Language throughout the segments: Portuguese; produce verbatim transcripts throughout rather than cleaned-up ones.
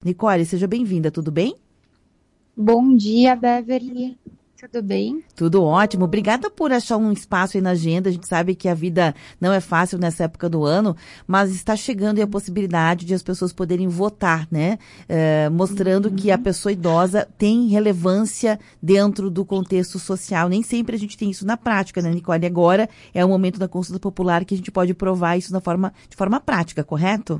Nicole, seja bem-vinda, tudo bem? Bom dia, Beverly. Tudo bem? Tudo ótimo. Obrigada por achar um espaço aí na agenda. A gente sabe que a vida não é fácil nessa época do ano, mas está chegando aí a possibilidade de as pessoas poderem votar, né? É, mostrando uhum. que a pessoa idosa tem relevância dentro do contexto social. Nem sempre a gente tem isso na prática, né, Nicole? Agora é o momento da consulta popular que a gente pode provar isso na forma, de forma prática, correto?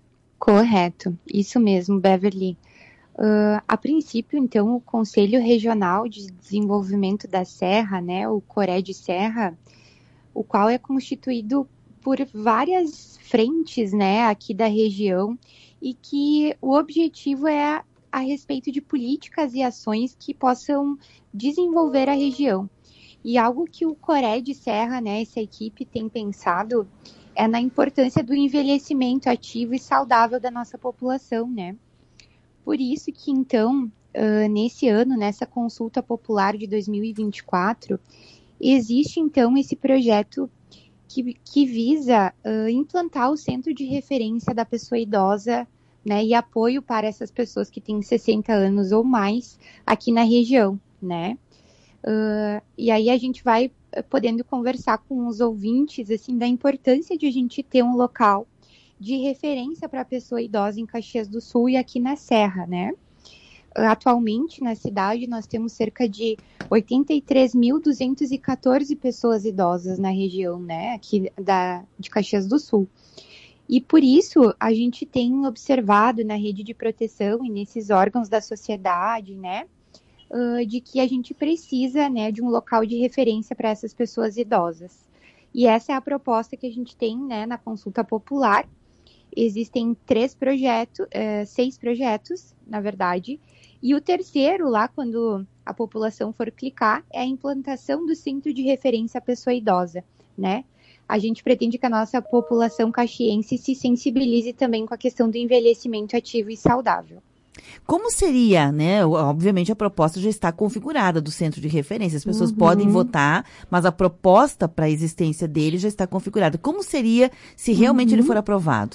Correto. Isso mesmo, Beverly. Uh, a princípio, então, o Conselho Regional de Desenvolvimento da Serra, né, o CORED Serra, o qual é constituído por várias frentes, né, aqui da região, e que o objetivo é a, a respeito de políticas e ações que possam desenvolver a região. E algo que o CORED Serra, né, essa equipe tem pensado é na importância do envelhecimento ativo e saudável da nossa população, né? Por isso que, então, uh, nesse ano, nessa consulta popular de dois mil e vinte e quatro, existe, então, esse projeto que, que visa uh, implantar o centro de referência da pessoa idosa, né, e apoio para essas pessoas que têm sessenta anos ou mais aqui na região, né? Uh, e aí a gente vai podendo conversar com os ouvintes, assim, da importância de a gente ter um local de referência para a pessoa idosa em Caxias do Sul e aqui na Serra, né? Atualmente, na cidade, nós temos cerca de oitenta e três mil duzentas e quatorze pessoas idosas na região, né, aqui da, de Caxias do Sul. E por isso, a gente tem observado na rede de proteção e nesses órgãos da sociedade, né, uh, de que a gente precisa, né, de um local de referência para essas pessoas idosas. E essa é a proposta que a gente tem, né, na consulta popular. Existem três projetos, uh, seis projetos, na verdade, e o terceiro, lá quando a população for clicar, é a implantação do centro de referência à pessoa idosa, né? A gente pretende que a nossa população caxiense se sensibilize também com a questão do envelhecimento ativo e saudável. Como seria, né? Obviamente a proposta já está configurada do centro de referência. As pessoas uhum. podem votar, mas a proposta para a existência dele já está configurada. Como seria se realmente uhum. ele for aprovado?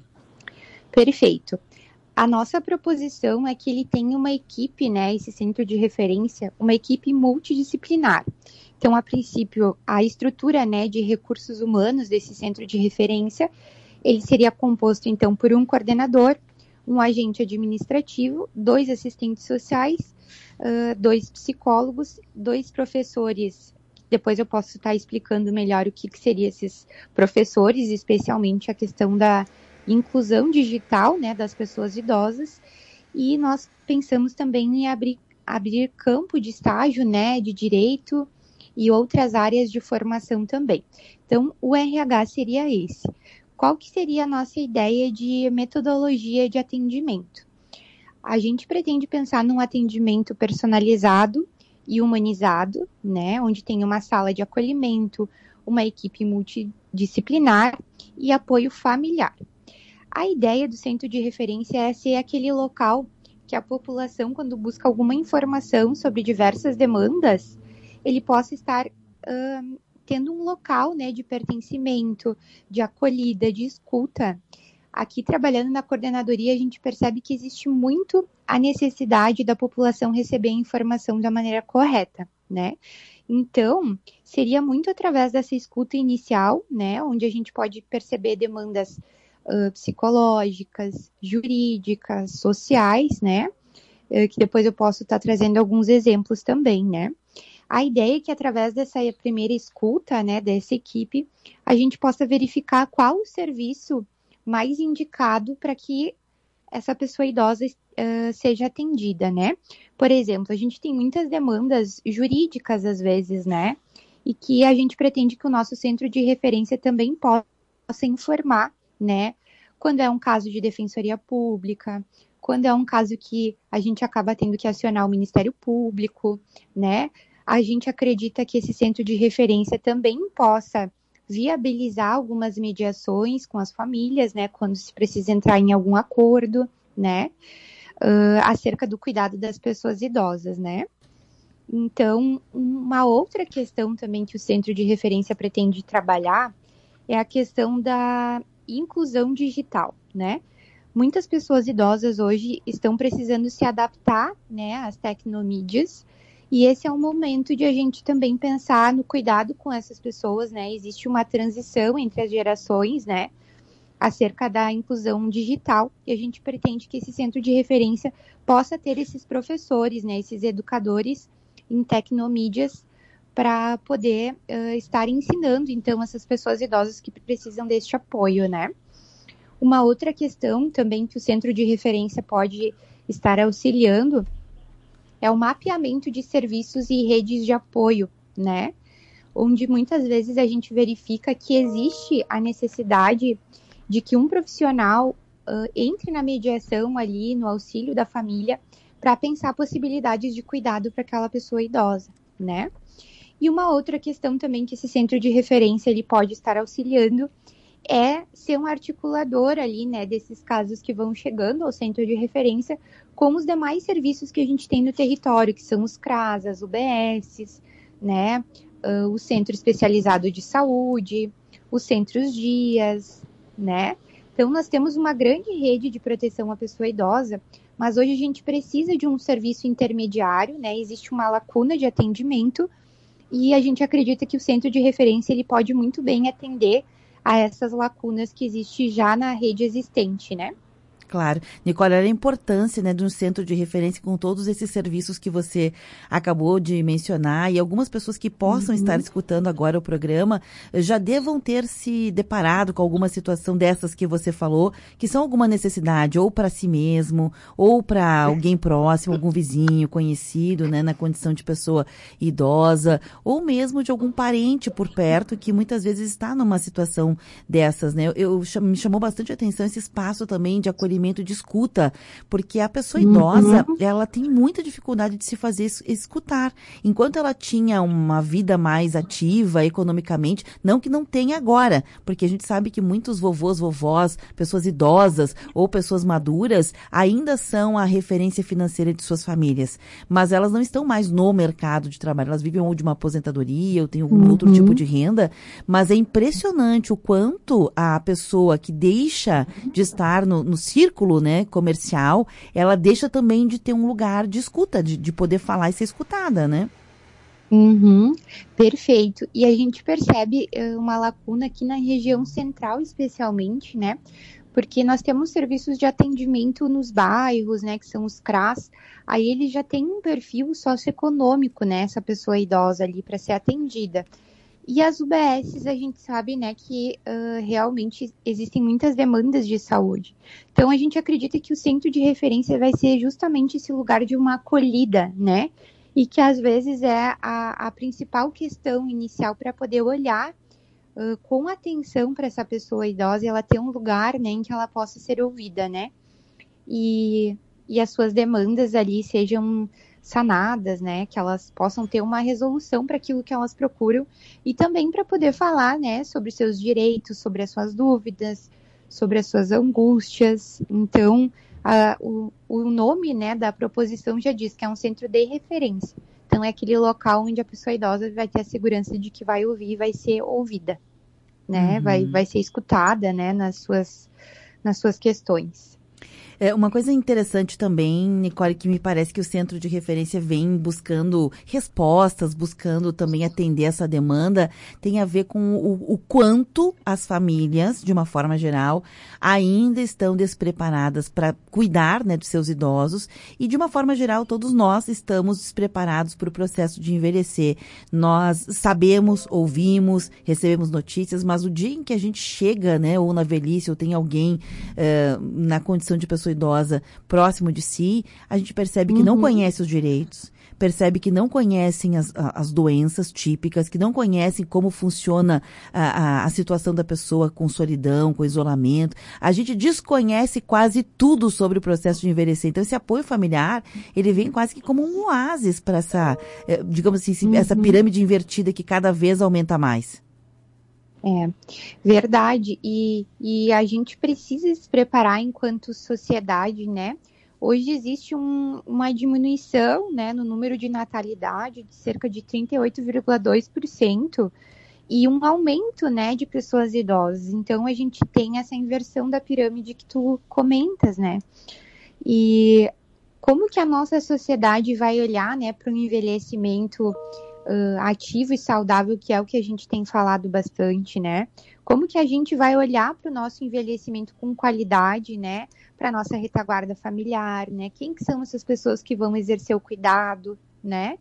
Perfeito. A nossa proposição é que ele tenha uma equipe, né, esse centro de referência, uma equipe multidisciplinar. Então, a princípio, a estrutura, né, de recursos humanos desse centro de referência, ele seria composto, então, por um coordenador, um agente administrativo, dois assistentes sociais, uh, dois psicólogos, dois professores. Depois eu posso estar explicando melhor o que, que seriam esses professores, especialmente a questão da inclusão digital, né, das pessoas idosas, e nós pensamos também em abrir, abrir campo de estágio, né, de direito e outras áreas de formação também. Então, o R H seria esse. Qual que seria a nossa ideia de metodologia de atendimento? A gente pretende pensar num atendimento personalizado e humanizado, né, onde tem uma sala de acolhimento, uma equipe multidisciplinar e apoio familiar. A ideia do centro de referência é ser aquele local que a população, quando busca alguma informação sobre diversas demandas, ele possa estar uh, tendo um local, né, de pertencimento, de acolhida, de escuta. Aqui, trabalhando na coordenadoria, a gente percebe que existe muito a necessidade da população receber a informação da maneira correta, né? Então, seria muito através dessa escuta inicial, né, onde a gente pode perceber demandas Uh, psicológicas, jurídicas, sociais, né? Uh, que depois eu posso estar tá trazendo alguns exemplos também, né? A ideia é que através dessa primeira escuta, né, dessa equipe, a gente possa verificar qual o serviço mais indicado para que essa pessoa idosa uh, seja atendida, né? Por exemplo, a gente tem muitas demandas jurídicas às vezes, né? E que a gente pretende que o nosso centro de referência também possa informar, né, quando é um caso de defensoria pública, quando é um caso que a gente acaba tendo que acionar o Ministério Público, né, a gente acredita que esse centro de referência também possa viabilizar algumas mediações com as famílias, né, quando se precisa entrar em algum acordo, né, uh, acerca do cuidado das pessoas idosas, né. Então, uma outra questão também que o centro de referência pretende trabalhar é a questão da inclusão digital, né? muitas pessoas idosas hoje estão precisando se adaptar, né, às tecnomídias, e esse é um momento de a gente também pensar no cuidado com essas pessoas, né? Existe uma transição entre as gerações, né, acerca da inclusão digital, e a gente pretende que esse centro de referência possa ter esses professores, né, esses educadores em tecnomídias, para poder uh, estar ensinando, então, essas pessoas idosas que precisam deste apoio, né? Uma outra questão também que o centro de referência pode estar auxiliando é o mapeamento de serviços e redes de apoio, né? Onde muitas vezes a gente verifica que existe a necessidade de que um profissional uh, entre na mediação ali, no auxílio da família, para pensar possibilidades de cuidado para aquela pessoa idosa, né? E uma outra questão também que esse centro de referência ele pode estar auxiliando é ser um articulador ali, né, desses casos que vão chegando ao centro de referência com os demais serviços que a gente tem no território, que são os CRAS, as U B Ss, né, uh, o Centro Especializado de Saúde, os Centros Dias, né. Então, nós temos uma grande rede de proteção à pessoa idosa, mas hoje a gente precisa de um serviço intermediário, né, existe uma lacuna de atendimento e a gente acredita que o centro de referência ele pode muito bem atender a essas lacunas que existe já na rede existente, né? Claro. Nicole, olha a importância, né, de um centro de referência com todos esses serviços que você acabou de mencionar, e algumas pessoas que possam uhum. estar escutando agora o programa já devam ter se deparado com alguma situação dessas que você falou, que são alguma necessidade ou para si mesmo, ou para alguém próximo, algum vizinho, conhecido, né, na condição de pessoa idosa, ou mesmo de algum parente por perto que muitas vezes está numa situação dessas, né? Eu, eu me chamou bastante a atenção esse espaço também de acolhimento de escuta, porque a pessoa idosa, uhum. ela tem muita dificuldade de se fazer escutar. Enquanto ela tinha uma vida mais ativa economicamente, não que não tenha agora, porque a gente sabe que muitos vovôs, vovós, pessoas idosas ou pessoas maduras ainda são a referência financeira de suas famílias, mas elas não estão mais no mercado de trabalho, elas vivem ou de uma aposentadoria ou tem algum uhum. outro tipo de renda, mas é impressionante o quanto a pessoa que deixa de estar no, no círculo, né, comercial, ela deixa também de ter um lugar de escuta, de, de poder falar e ser escutada, né? Uhum, perfeito. E a gente percebe uh, uma lacuna aqui na região central, especialmente, né? Porque nós temos serviços de atendimento nos bairros, né, que são os CRAS, aí ele já tem um perfil socioeconômico, né, essa pessoa idosa ali para ser atendida. E as U B Ss, a gente sabe, né, que uh, realmente existem muitas demandas de saúde. Então, a gente acredita que o centro de referência vai ser justamente esse lugar de uma acolhida, né? E que, às vezes, é a, a principal questão inicial para poder olhar uh, com atenção para essa pessoa idosa e ela ter um lugar, né, em que ela possa ser ouvida, né? E, e as suas demandas ali sejam sanadas, né, que elas possam ter uma resolução para aquilo que elas procuram e também para poder falar, né, sobre seus direitos, sobre as suas dúvidas, sobre as suas angústias. Então, a, o, o nome, né, da proposição já diz que é um centro de referência. Então, é aquele local onde a pessoa idosa vai ter a segurança de que vai ouvir e vai ser ouvida, né, uhum. vai, vai ser escutada, né, nas suas, nas suas questões. É, uma coisa interessante também, Nicole, que me parece que o centro de referência vem buscando respostas, buscando também atender essa demanda, tem a ver com o, o quanto as famílias, de uma forma geral, ainda estão despreparadas para cuidar, né, dos seus idosos e, de uma forma geral, todos nós estamos despreparados para o processo de envelhecer. Nós sabemos, ouvimos, recebemos notícias, mas o dia em que a gente chega, né, ou na velhice, ou tem alguém uh, na condição de pessoa idosa próximo de si, a gente percebe que uhum. não conhece os direitos, percebe que não conhecem as, as doenças típicas, que não conhecem como funciona a, a, a situação da pessoa com solidão, com isolamento. A gente desconhece quase tudo sobre o processo de envelhecer. Então, esse apoio familiar, ele vem quase que como um oásis para essa, digamos assim, uhum. essa pirâmide invertida que cada vez aumenta mais. É, verdade, e, e a gente precisa se preparar enquanto sociedade, né? Hoje existe um, uma diminuição, né, no número de natalidade de cerca de trinta e oito vírgula dois por cento, e um aumento, né, de pessoas idosas. Então, a gente tem essa inversão da pirâmide que tu comentas, né? E como que a nossa sociedade vai olhar, né, para o envelhecimento uh, ativo e saudável, que é o que a gente tem falado bastante, né? Como que a gente vai olhar para o nosso envelhecimento com qualidade, né? Para a nossa retaguarda familiar, né? Quem que são essas pessoas que vão exercer o cuidado, né?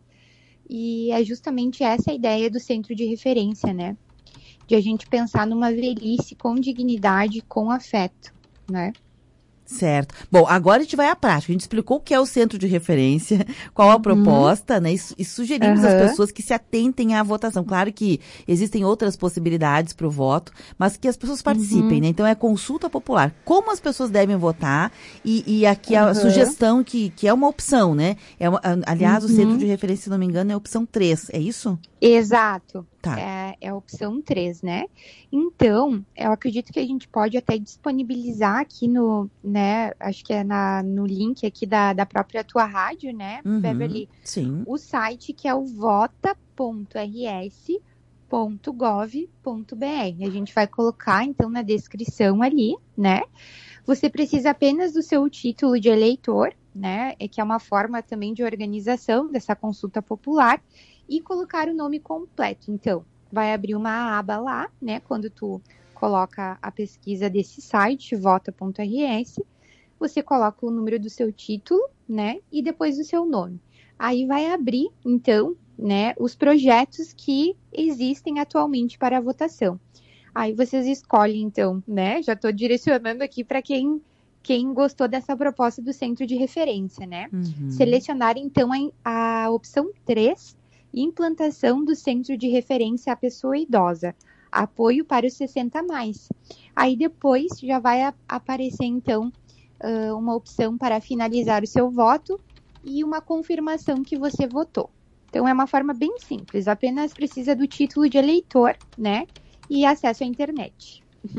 E é justamente essa a ideia do centro de referência, né? De a gente pensar numa velhice com dignidade, com afeto, né? Certo. Bom, agora a gente vai à prática. A gente explicou o que é o centro de referência, qual a proposta, uhum. né? E, e sugerimos uhum. às pessoas que se atentem à votação. Claro que existem outras possibilidades para o voto, mas que as pessoas participem, uhum. né? Então é consulta popular. Como as pessoas devem votar e, e aqui a uhum. sugestão que, que é uma opção, né? É uma, aliás, uhum. o centro de referência, se não me engano, é a opção três, é isso? Exato. Tá. É, é a opção três, né? Então, eu acredito que a gente pode até disponibilizar aqui no, né, acho que é na, no link aqui da, da própria tua rádio, né, uhum, Beverly? Sim. O site que é o vota ponto r s ponto gov ponto b r. A gente vai colocar, então, na descrição ali, né? Você precisa apenas do seu título de eleitor, né, que é uma forma também de organização dessa consulta popular, e colocar o nome completo. Então, vai abrir uma aba lá, né, quando tu coloca a pesquisa desse site, vota ponto r s, você coloca o número do seu título, né, e depois o seu nome. Aí vai abrir, então, né, os projetos que existem atualmente para a votação. Aí vocês escolhem, então, né, já estou direcionando aqui para quem, quem gostou dessa proposta do centro de referência, né, uhum. selecionar, então, a, a opção três, implantação do centro de referência à pessoa idosa, apoio para os sessenta a mais. Aí depois já vai a, aparecer, então, uh, uma opção para finalizar o seu voto e uma confirmação que você votou. Então, é uma forma bem simples, apenas precisa do título de eleitor, né, e acesso à internet.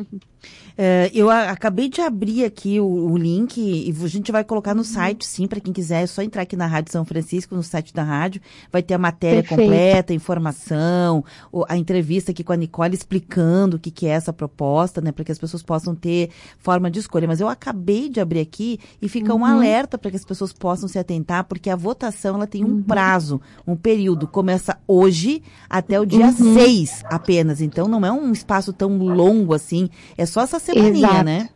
É, eu a, acabei de abrir aqui o, o link e a gente vai colocar no uhum. site, sim, para quem quiser. É só entrar aqui na Rádio São Francisco, no site da rádio. Vai ter a matéria Perfeito. completa, a informação, a entrevista aqui com a Nicole explicando o que, que é essa proposta, né? Para que as pessoas possam ter forma de escolha. Mas eu acabei de abrir aqui e fica uhum. um alerta para que as pessoas possam se atentar, porque a votação ela tem um uhum. prazo, um período. Começa hoje até o dia uhum. seis apenas. Então não é um espaço tão longo assim. É só essa semaninha, Exato. né?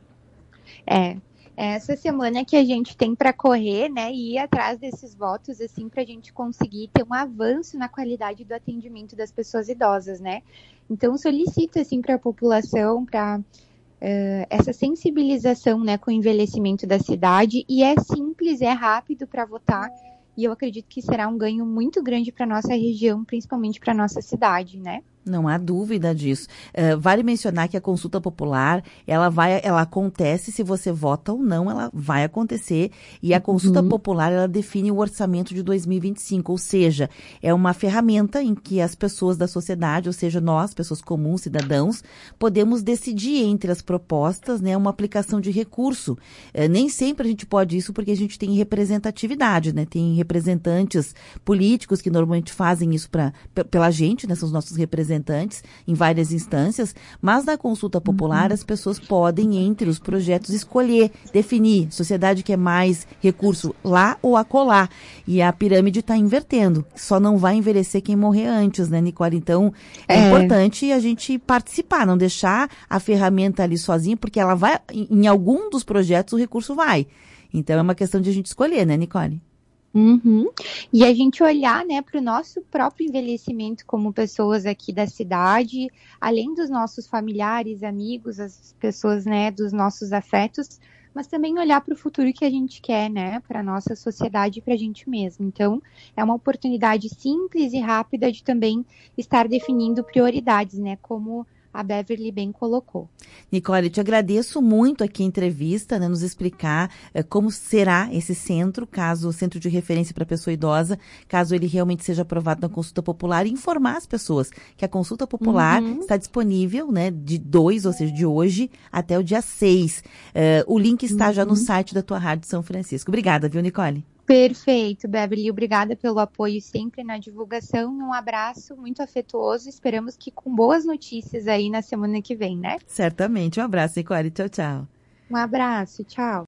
É, essa semana que a gente tem para correr, né, e ir atrás desses votos, assim, para a gente conseguir ter um avanço na qualidade do atendimento das pessoas idosas, né? Então, solicito, assim, para a população, para uh, essa sensibilização, né, com o envelhecimento da cidade, e é simples, é rápido para votar, e eu acredito que será um ganho muito grande para nossa região, principalmente para nossa cidade, né? Não há dúvida disso. Uh, vale mencionar que a consulta popular, ela vai, ela acontece se você vota ou não, ela vai acontecer. E a consulta uhum. popular, ela define o orçamento de dois mil e vinte e cinco, ou seja, é uma ferramenta em que as pessoas da sociedade, ou seja, nós, pessoas comuns, cidadãos, podemos decidir entre as propostas, né, uma aplicação de recurso. Uh, nem sempre a gente pode isso porque a gente tem representatividade, né? Tem representantes políticos que normalmente fazem isso pra, p- pela gente, né? São os nossos representantes em várias instâncias, mas na consulta popular uhum. as pessoas podem, entre os projetos, escolher, definir, sociedade quer mais recurso lá ou acolá. E a pirâmide está invertendo. Só não vai envelhecer quem morrer antes, né, Nicole? Então, é, é importante a gente participar, não deixar a ferramenta ali sozinha, porque ela vai, em, em algum dos projetos, o recurso vai. Então, é uma questão de a gente escolher, né, Nicole? Uhum. E a gente olhar, né, para o nosso próprio envelhecimento como pessoas aqui da cidade, além dos nossos familiares, amigos, as pessoas, né, dos nossos afetos, mas também olhar para o futuro que a gente quer, né, para a nossa sociedade e para a gente mesmo. Então, é uma oportunidade simples e rápida de também estar definindo prioridades, né, como a Beverly bem colocou. Nicole, te agradeço muito aqui a entrevista, né, nos explicar eh, como será esse centro, caso o centro de referência para a pessoa idosa, caso ele realmente seja aprovado na consulta popular, e informar as pessoas que a consulta popular uhum. está disponível, né, de dois, ou seja, de hoje até o dia seis. Uh, o link está uhum. já no site da tua Rádio São Francisco. Obrigada, viu, Nicole? Perfeito, Beverly. Obrigada pelo apoio sempre na divulgação. Um abraço muito afetuoso. Esperamos que com boas notícias aí na semana que vem, né? Certamente. Um abraço, Nicole. Tchau, tchau. Um abraço. Tchau.